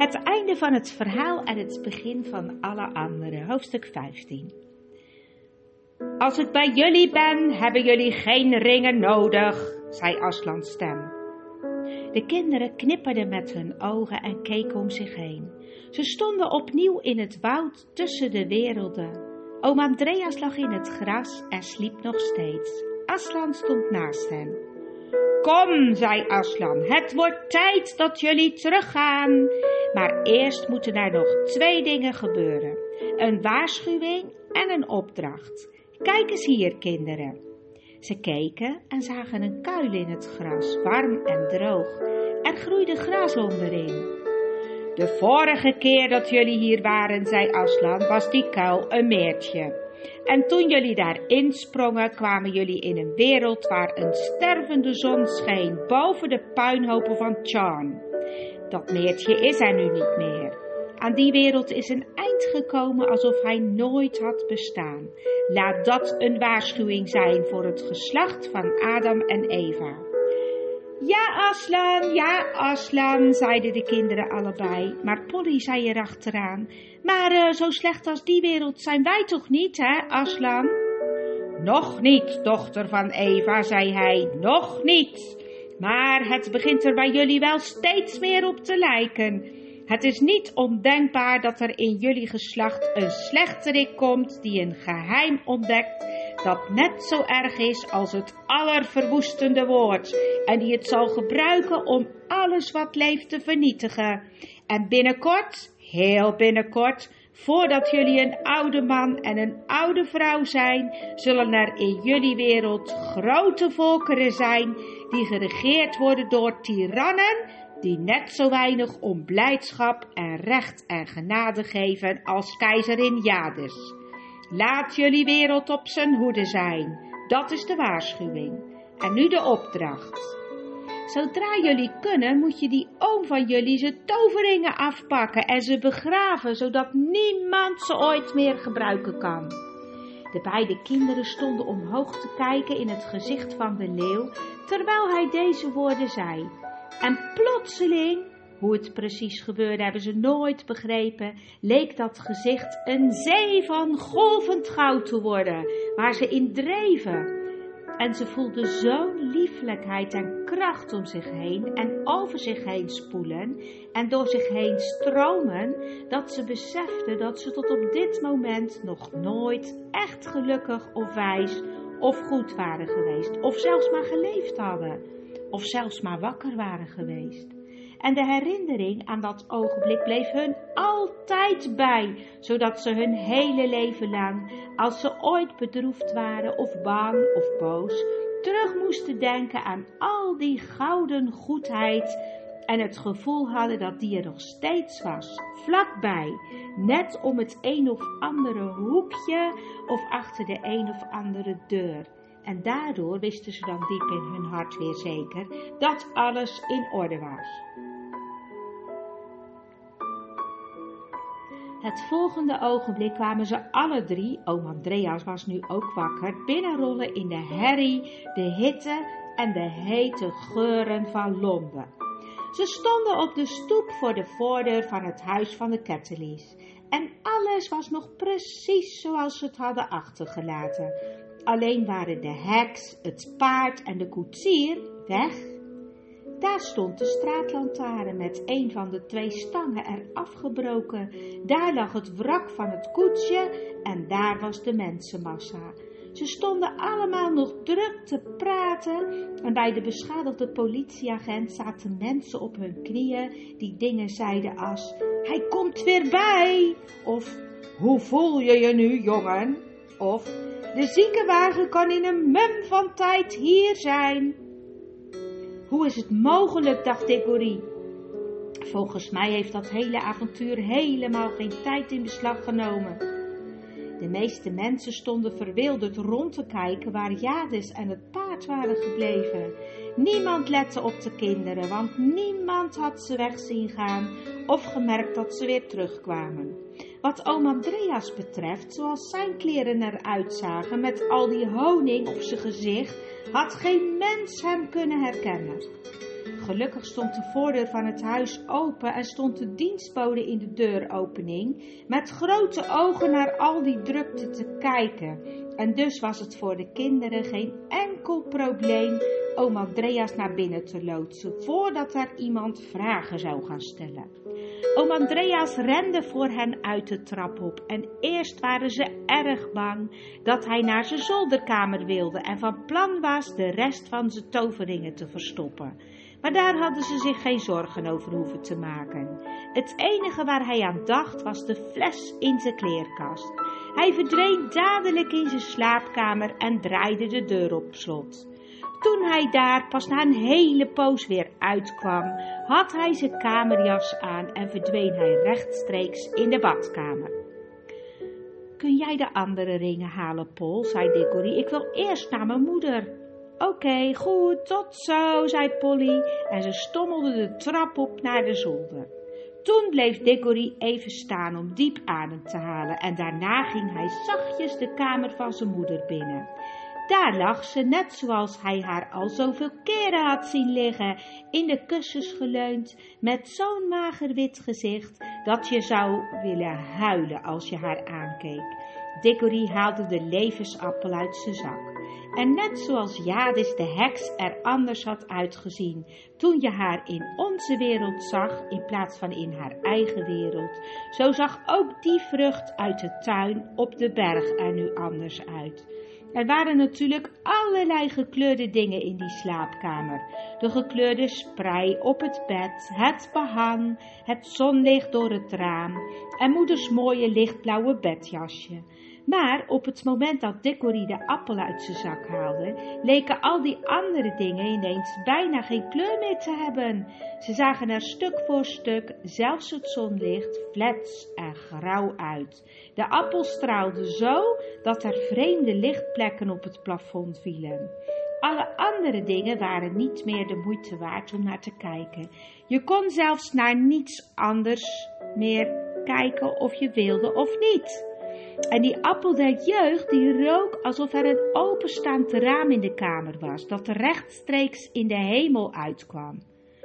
Het einde van het verhaal en het begin van alle anderen. Hoofdstuk 15. Als ik bij jullie ben, hebben jullie geen ringen nodig, zei Aslans stem. De kinderen knipperden met hun ogen en keken om zich heen. Ze stonden opnieuw in het woud tussen de werelden. Oom Andreas lag in het gras en sliep nog steeds. Aslan stond naast hem. Kom, zei Aslan, het wordt tijd dat jullie teruggaan. Maar eerst moeten er nog 2 dingen gebeuren. Een waarschuwing en een opdracht. Kijk eens hier, kinderen. Ze keken en zagen een kuil in het gras, warm en droog. Er groeide gras onderin. De vorige keer dat jullie hier waren, zei Aslan, was die kuil een meertje. En toen jullie daarin sprongen, kwamen jullie in een wereld waar een stervende zon scheen boven de puinhopen van Charn. Dat meertje is er nu niet meer. Aan die wereld is een eind gekomen alsof hij nooit had bestaan. Laat dat een waarschuwing zijn voor het geslacht van Adam en Eva. Ja, Aslan, zeiden de kinderen allebei, maar Polly zei erachteraan. Maar zo slecht als die wereld zijn wij toch niet, hè, Aslan? Nog niet, dochter van Eva, zei hij, nog niet. Maar het begint er bij jullie wel steeds meer op te lijken. Het is niet ondenkbaar dat er in jullie geslacht een slechterik komt die een geheim ontdekt dat net zo erg is als het allerverwoestende woord en die het zal gebruiken om alles wat leeft te vernietigen. En binnenkort, heel binnenkort, voordat jullie een oude man en een oude vrouw zijn, zullen er in jullie wereld grote volkeren zijn die geregeerd worden door tirannen die net zo weinig om blijdschap en recht en genade geven als keizerin Jadis. Laat jullie wereld op zijn hoede zijn. Dat is de waarschuwing. En nu de opdracht. Zodra jullie kunnen, moet je die oom van jullie zijn toveringen afpakken en ze begraven, zodat niemand ze ooit meer gebruiken kan. De beide kinderen stonden omhoog te kijken in het gezicht van de leeuw, terwijl hij deze woorden zei. En plotseling, hoe het precies gebeurde hebben ze nooit begrepen, leek dat gezicht een zee van golvend goud te worden, waar ze in dreven. En ze voelden zo'n lieflijkheid en kracht om zich heen en over zich heen spoelen en door zich heen stromen, dat ze beseften dat ze tot op dit moment nog nooit echt gelukkig of wijs of goed waren geweest, of zelfs maar geleefd hadden, of zelfs maar wakker waren geweest. En de herinnering aan dat ogenblik bleef hun altijd bij, zodat ze hun hele leven lang, als ze ooit bedroefd waren of bang of boos, terug moesten denken aan al die gouden goedheid en het gevoel hadden dat die er nog steeds was, vlakbij, net om het een of andere hoekje of achter de een of andere deur. En daardoor wisten ze dan diep in hun hart weer zeker dat alles in orde was. Het volgende ogenblik kwamen ze alle 3, oom Andreas was nu ook wakker, binnenrollen in de herrie, de hitte en de hete geuren van Londen. Ze stonden op de stoep voor de voordeur van het huis van de Kettelies. En alles was nog precies zoals ze het hadden achtergelaten. Alleen waren de heks, het paard en de koetsier weg. Daar stond de straatlantaarn met een van de 2 stangen eraf gebroken. Daar lag het wrak van het koetsje en daar was de mensenmassa. Ze stonden allemaal nog druk te praten en bij de beschadigde politieagent zaten mensen op hun knieën die dingen zeiden als: hij komt weer bij, of hoe voel je je nu, jongen? Of de ziekenwagen kan in een mum van tijd hier zijn. Hoe is het mogelijk, dacht Diggory. Volgens mij heeft dat hele avontuur helemaal geen tijd in beslag genomen. De meeste mensen stonden verwilderd rond te kijken waar Jadis en het paard waren gebleven. Niemand lette op de kinderen, want niemand had ze weg zien gaan of gemerkt dat ze weer terugkwamen. Wat oom Andreas betreft, zoals zijn kleren eruit zagen met al die honing op zijn gezicht, had geen mens hem kunnen herkennen. Gelukkig stond de voordeur van het huis open en stond de dienstbode in de deuropening met grote ogen naar al die drukte te kijken. En dus was het voor de kinderen geen enkel probleem oom Andreas naar binnen te loodsen voordat er iemand vragen zou gaan stellen. Oom Andreas rende voor hen uit de trap op en eerst waren ze erg bang dat hij naar zijn zolderkamer wilde en van plan was de rest van zijn toveringen te verstoppen. Maar daar hadden ze zich geen zorgen over hoeven te maken. Het enige waar hij aan dacht was de fles in zijn kleerkast. Hij verdween dadelijk in zijn slaapkamer en draaide de deur op slot. Toen hij daar pas na een hele poos weer uitkwam, had hij zijn kamerjas aan en verdween hij rechtstreeks in de badkamer. Kun jij de andere ringen halen, Pol, zei Diggory. Ik wil eerst naar mijn moeder. Oké, goed, tot zo, zei Polly en ze stommelde de trap op naar de zolder. Toen bleef Diggory even staan om diep adem te halen en daarna ging hij zachtjes de kamer van zijn moeder binnen. Daar lag ze, net zoals hij haar al zoveel keren had zien liggen, in de kussens geleund, met zo'n mager wit gezicht, dat je zou willen huilen als je haar aankeek. Diggory haalde de levensappel uit zijn zak. En net zoals Jadis de heks er anders had uitgezien, toen je haar in onze wereld zag, in plaats van in haar eigen wereld, zo zag ook die vrucht uit de tuin op de berg er nu anders uit. Er waren natuurlijk allerlei gekleurde dingen in die slaapkamer. De gekleurde sprei op het bed, het behang, het zonlicht door het raam en moeders mooie lichtblauwe bedjasje. Maar op het moment dat Diggory de appel uit zijn zak haalde, leken al die andere dingen ineens bijna geen kleur meer te hebben. Ze zagen er stuk voor stuk, zelfs het zonlicht, flets en grauw uit. De appel straalde zo dat er vreemde lichtplekken op het plafond vielen. Alle andere dingen waren niet meer de moeite waard om naar te kijken. Je kon zelfs naar niets anders meer kijken of je wilde of niet. En die appel der jeugd, die rook alsof er een openstaand raam in de kamer was, dat rechtstreeks in de hemel uitkwam.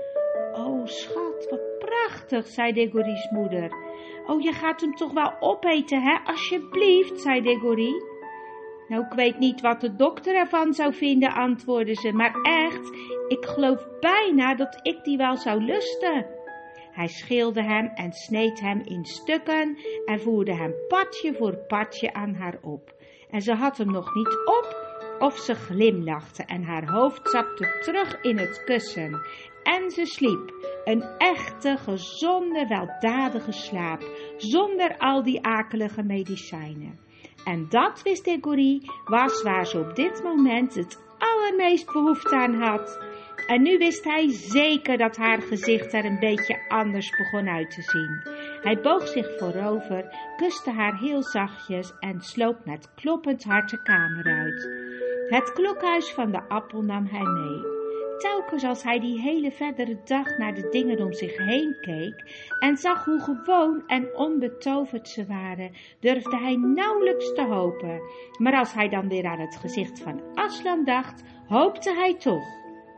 Oh schat, wat prachtig, zei Diggory's moeder. Oh, je gaat hem toch wel opeten, hè, alsjeblieft, zei Diggory. Nou, ik weet niet wat de dokter ervan zou vinden, antwoordde ze, maar echt, ik geloof bijna dat ik die wel zou lusten. Hij schilde hem en sneed hem in stukken en voerde hem patje voor patje aan haar op. En ze had hem nog niet op of ze glimlachte en haar hoofd zakte terug in het kussen. En ze sliep, een echte, gezonde, weldadige slaap, zonder al die akelige medicijnen. En dat, wist Diggory, was waar ze op dit moment het allermeest behoefte aan had. En nu wist hij zeker dat haar gezicht er een beetje anders begon uit te zien. Hij boog zich voorover, kuste haar heel zachtjes en sloop met kloppend hart de kamer uit. Het klokhuis van de appel nam hij mee. Telkens als hij die hele verdere dag naar de dingen om zich heen keek en zag hoe gewoon en onbetoverd ze waren, durfde hij nauwelijks te hopen. Maar als hij dan weer aan het gezicht van Aslan dacht, hoopte hij toch.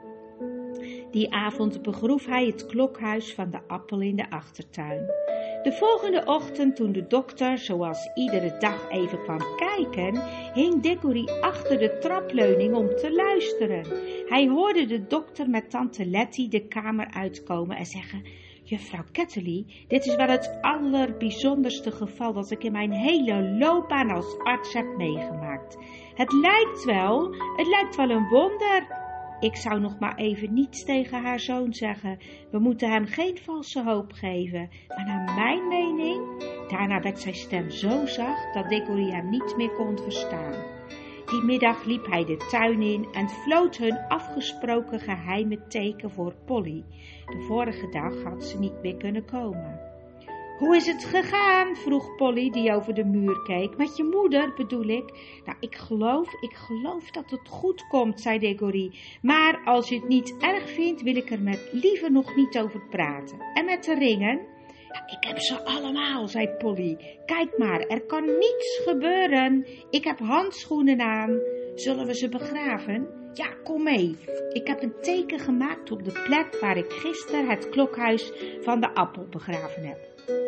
Die avond begroef hij het klokhuis van de appel in de achtertuin. De volgende ochtend, toen de dokter, zoals iedere dag even kwam kijken, hing Diggory achter de trapleuning om te luisteren. Hij hoorde de dokter met tante Letty de kamer uitkomen en zeggen: Juffrouw Ketterly, dit is wel het allerbijzonderste geval dat ik in mijn hele loopbaan als arts heb meegemaakt. Het lijkt wel een wonder. Ik zou nog maar even niets tegen haar zoon zeggen. We moeten hem geen valse hoop geven. Maar naar mijn mening, daarna werd zijn stem zo zacht dat Diggory hem niet meer kon verstaan. Die middag liep hij de tuin in en floot hun afgesproken geheime teken voor Polly. De vorige dag had ze niet meer kunnen komen. Hoe is het gegaan? Vroeg Polly, die over de muur keek. Met je moeder, bedoel ik. Nou, ik geloof dat het goed komt, zei Diggory. Maar als je het niet erg vindt, wil ik er met liever nog niet over praten. En met de ringen? Ja, ik heb ze allemaal, zei Polly. Kijk maar, er kan niets gebeuren. Ik heb handschoenen aan. Zullen we ze begraven? Ja, kom mee. Ik heb een teken gemaakt op de plek waar ik gisteren het klokhuis van de appel begraven heb.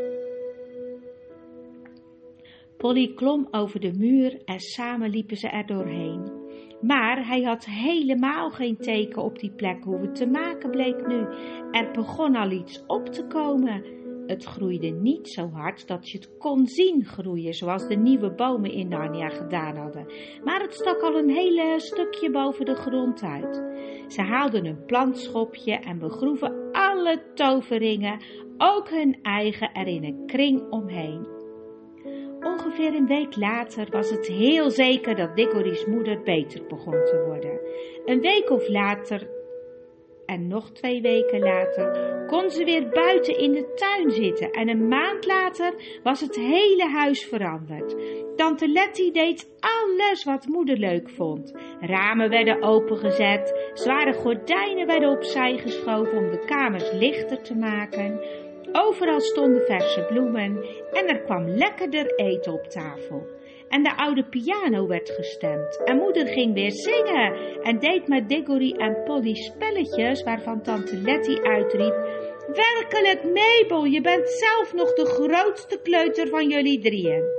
Polly klom over de muur en samen liepen ze er doorheen. Maar hij had helemaal geen teken op die plek hoeven te maken, bleek nu. Er begon al iets op te komen. Het groeide niet zo hard dat je het kon zien groeien, zoals de nieuwe bomen in Narnia gedaan hadden. Maar het stak al een hele stukje boven de grond uit. Ze haalden een plantschopje en begroeven alle toverringen, ook hun eigen, er in een kring omheen. Ongeveer een week later was het heel zeker dat Diggory's moeder beter begon te worden. Een week of later, en nog 2 weken later, kon ze weer buiten in de tuin zitten. En een maand later was het hele huis veranderd. Tante Letty deed alles wat moeder leuk vond. Ramen werden opengezet, zware gordijnen werden opzij geschoven om de kamers lichter te maken. Overal stonden verse bloemen en er kwam lekkerder eten op tafel. En de oude piano werd gestemd en moeder ging weer zingen en deed met Diggory en Polly spelletjes waarvan tante Letty uitriep: werkelijk, Mabel, je bent zelf nog de grootste kleuter van jullie 3.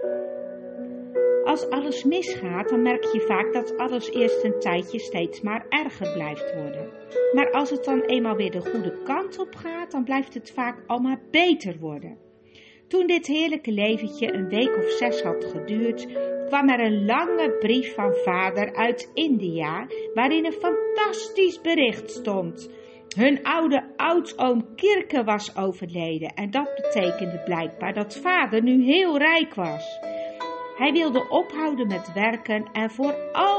Als alles misgaat, dan merk je vaak dat alles eerst een tijdje steeds maar erger blijft worden. Maar als het dan eenmaal weer de goede kant op gaat, dan blijft het vaak allemaal beter worden. Toen dit heerlijke leventje een week of 6 had geduurd, kwam er een lange brief van vader uit India, waarin een fantastisch bericht stond. Hun oude oudoom Kirke was overleden en dat betekende blijkbaar dat vader nu heel rijk was. Hij wilde ophouden met werken en voor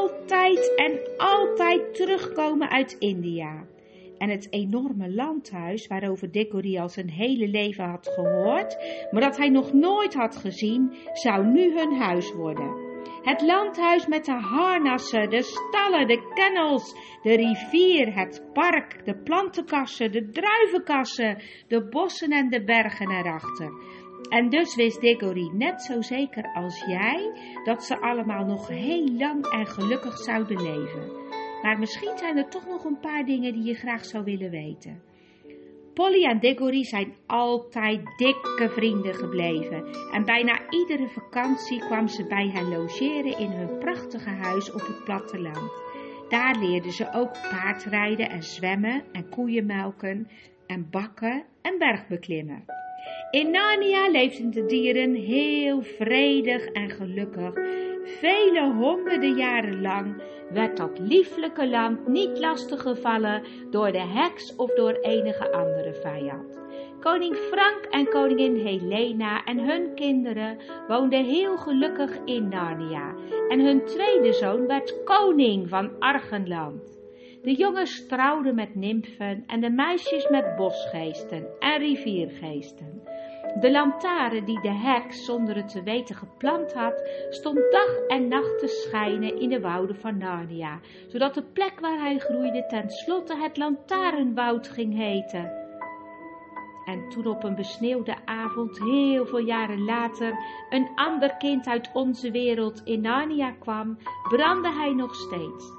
altijd terugkomen uit India. En het enorme landhuis waarover Diggory al zijn hele leven had gehoord, maar dat hij nog nooit had gezien, zou nu hun huis worden. Het landhuis met de harnassen, de stallen, de kennels, de rivier, het park, de plantenkassen, de druivenkassen, de bossen en de bergen erachter. En dus wist Diggory net zo zeker als jij dat ze allemaal nog heel lang en gelukkig zouden leven. Maar misschien zijn er toch nog een paar dingen die je graag zou willen weten. Polly en Diggory zijn altijd dikke vrienden gebleven. En bijna iedere vakantie kwam ze bij hen logeren in hun prachtige huis op het platteland. Daar leerden ze ook paardrijden en zwemmen en koeien melken en bakken en bergbeklimmen. In Narnia leefden de dieren heel vredig en gelukkig. Vele honderden jaren lang werd dat lieflijke land niet lastiggevallen door de heks of door enige andere vijand. Koning Frank en koningin Helena en hun kinderen woonden heel gelukkig in Narnia. En hun tweede zoon werd koning van Archenland. De jongens trouwden met nymfen en de meisjes met bosgeesten en riviergeesten. De lantaarn die de heks zonder het te weten geplant had, stond dag en nacht te schijnen in de wouden van Narnia, zodat de plek waar hij groeide tenslotte het lantaarnwoud ging heten. En toen op een besneeuwde avond, heel veel jaren later, een ander kind uit onze wereld in Narnia kwam, brandde hij nog steeds.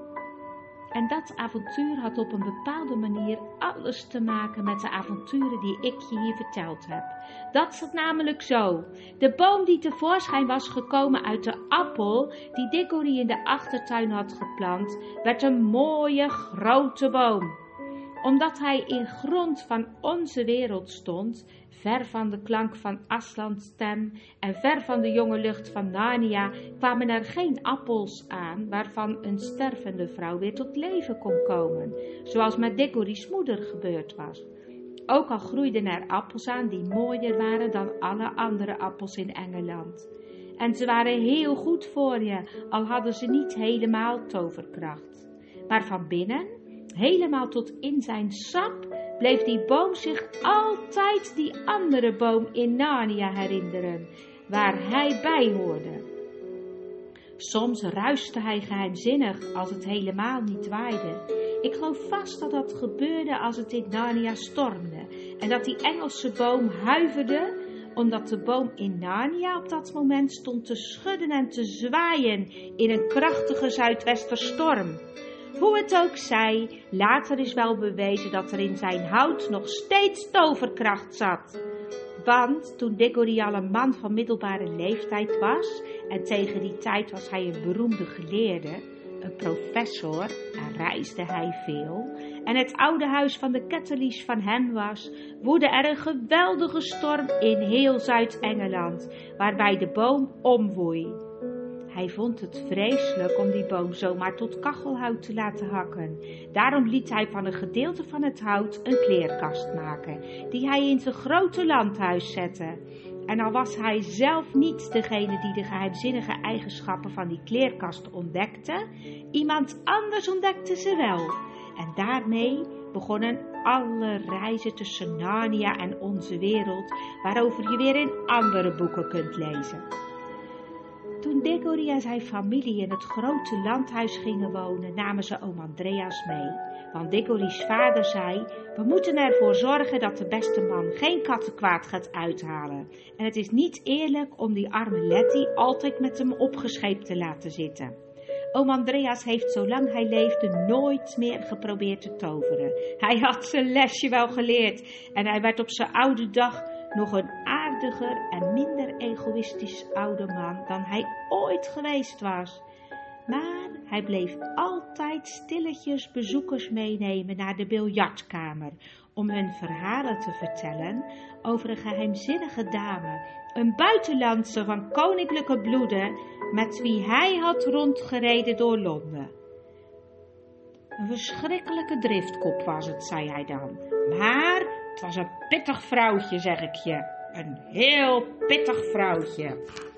En dat avontuur had op een bepaalde manier alles te maken met de avonturen die ik je hier verteld heb. Dat zat namelijk zo. De boom die tevoorschijn was gekomen uit de appel die Diggory in de achtertuin had geplant, werd een mooie grote boom. Omdat hij in grond van onze wereld stond, ver van de klank van Aslans stem en ver van de jonge lucht van Narnia, kwamen er geen appels aan waarvan een stervende vrouw weer tot leven kon komen, zoals met Diggory's moeder gebeurd was. Ook al groeiden er appels aan die mooier waren dan alle andere appels in Engeland. En ze waren heel goed voor je, al hadden ze niet helemaal toverkracht. Maar van binnen, helemaal tot in zijn sap, bleef die boom zich altijd die andere boom in Narnia herinneren, waar hij bij hoorde. Soms ruiste hij geheimzinnig als het helemaal niet waaide. Ik geloof vast dat dat gebeurde als het in Narnia stormde en dat die Engelse boom huiverde omdat de boom in Narnia op dat moment stond te schudden en te zwaaien in een krachtige zuidwesterstorm. Hoe het ook zij, later is wel bewezen dat er in zijn hout nog steeds toverkracht zat. Want toen Diggory al een man van middelbare leeftijd was, en tegen die tijd was hij een beroemde geleerde, een professor, en reisde hij veel, en het oude huis van de Ketterleys van hem was, woedde er een geweldige storm in heel Zuid-Engeland, waarbij de boom omwoei. Hij vond het vreselijk om die boom zomaar tot kachelhout te laten hakken. Daarom liet hij van een gedeelte van het hout een kleerkast maken, die hij in zijn grote landhuis zette. En al was hij zelf niet degene die de geheimzinnige eigenschappen van die kleerkast ontdekte, iemand anders ontdekte ze wel. En daarmee begonnen alle reizen tussen Narnia en onze wereld, waarover je weer in andere boeken kunt lezen. Toen Diggory en zijn familie in het grote landhuis gingen wonen, namen ze oom Andreas mee. Want Diggory's vader zei, we moeten ervoor zorgen dat de beste man geen kattenkwaad gaat uithalen. En het is niet eerlijk om die arme Letty altijd met hem opgescheept te laten zitten. Oom Andreas heeft zolang hij leefde nooit meer geprobeerd te toveren. Hij had zijn lesje wel geleerd en hij werd op zijn oude dag nog een aardiger en minder egoïstisch oude man dan hij ooit geweest was. Maar hij bleef altijd stilletjes bezoekers meenemen naar de biljartkamer om hun verhalen te vertellen over een geheimzinnige dame, een buitenlandse van koninklijke bloede, met wie hij had rondgereden door Londen. Een verschrikkelijke driftkop was het, zei hij dan, maar het was een pittig vrouwtje, zeg ik je. Een heel pittig vrouwtje.